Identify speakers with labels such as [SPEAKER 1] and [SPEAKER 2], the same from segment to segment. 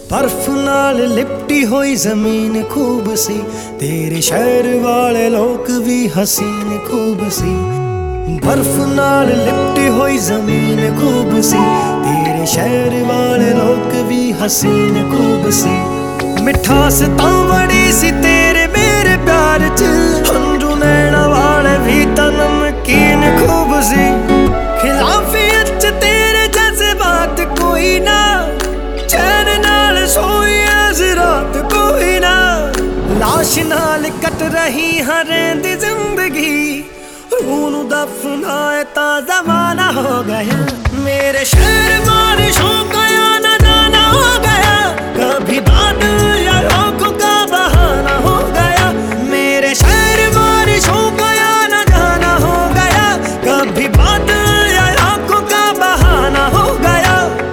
[SPEAKER 1] बर्फ नाल लिपटी हुई जमीन खूब सी, तेरे शहर वाले लोग भी हसीन खूब सी। बर्फ नाल लिपटी हुई जमीन खूब सी, तेरे शहर वाले लोग भी हसीन खूब सी। मिठास तां बड़ी सी तेरे मेरे प्यार च, हंझू नैना वाले भी तां नमकीन खूब सी। खिलाफियत च तेरे जज्बात कोई ना, चैन नाल सोई अज रात कोई ना। लाश नाल कट रही हरेंदी जिंदगी, रूह नूं दफनाए तां ज़माना हो गया। मेरे शहर बारिशों का आना जाना हो गया, कभी बादल या रोकों का बहाना हो गया। मेरे शहर बारिशों का आना जाना हो गया, कभी बादल या रोकों का बहाना हो गया।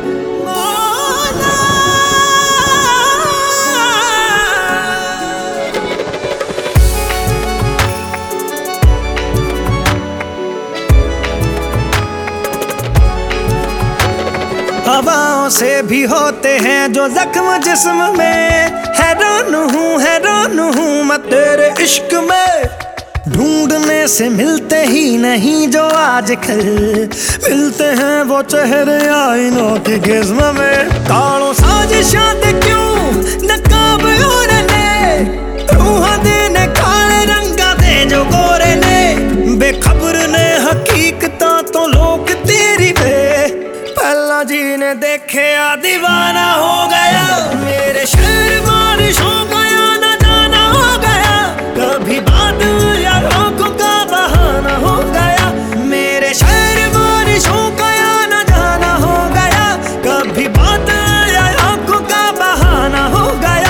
[SPEAKER 1] हवाओं से भी होते हैं जो जख्म जिस्म में, हैरान हूँ मैं तेरे इश्क में। ढूंढने से मिलते ही नहीं जो आजकल, मिलते हैं वो चेहरे आईनों की गिज़्म में। कालों साजिशां ते क्यों नकाब ओढ़ने, रूहां देने काले रंगा दे जो गोरे ने। बेखबर ने हकीकतां तो लोग तेरी पे, पहला जी ने देखे आ दीवाना हो गया। मेरे शहर बारिशों का आना जाना हो गया, कभी बादल या रोकों का बहाना हो गया। मेरे शहर बारिशों का आना जाना हो गया, कभी बादल या रोकों का बहाना हो गया।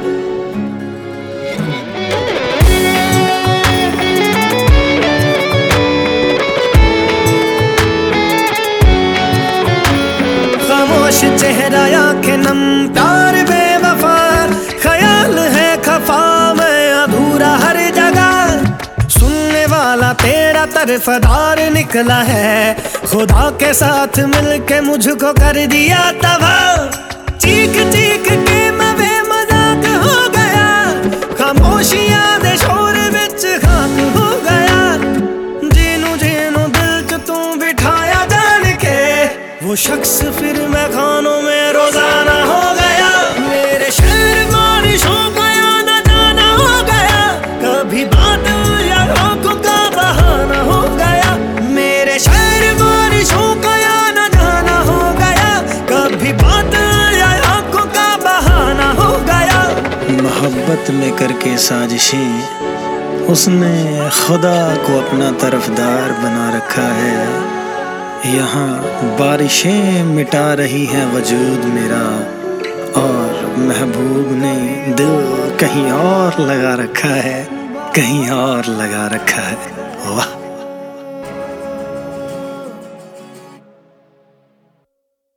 [SPEAKER 1] खामोश चेहरा आंखें नम प्यार बेवफा, ख्याल है खफा मैं अधूरा हर जगह। सुनने वाला तेरा तरफदार निकला है, खुदा के साथ मिलके मुझको कर दिया तबाह। चीख चीख के मैं बेमजाक हो गया, खामोशियां दे शोर विच खाक हो गया। जीनू जीनू दिल च तू बिठाया जान के, वो शख्स फिर मैं खानों में रोजाना हो गया। मेरे शहर बारिशों का आना जाना हो गया, कभी बादल या रोकों का बहाना हो गया। मेरे शहर बारिशों का आना जाना हो गया, कभी बादल या रोकों का बहाना हो गया।
[SPEAKER 2] मोहब्बत में करके साजिशें उसने खुदा को अपना तरफदार बना रखा है। यहाँ बारिशें मिटा रही हैं वजूद मेरा, और महबूब ने दिल कहीं और लगा रखा है, कहीं और लगा रखा है। वाह।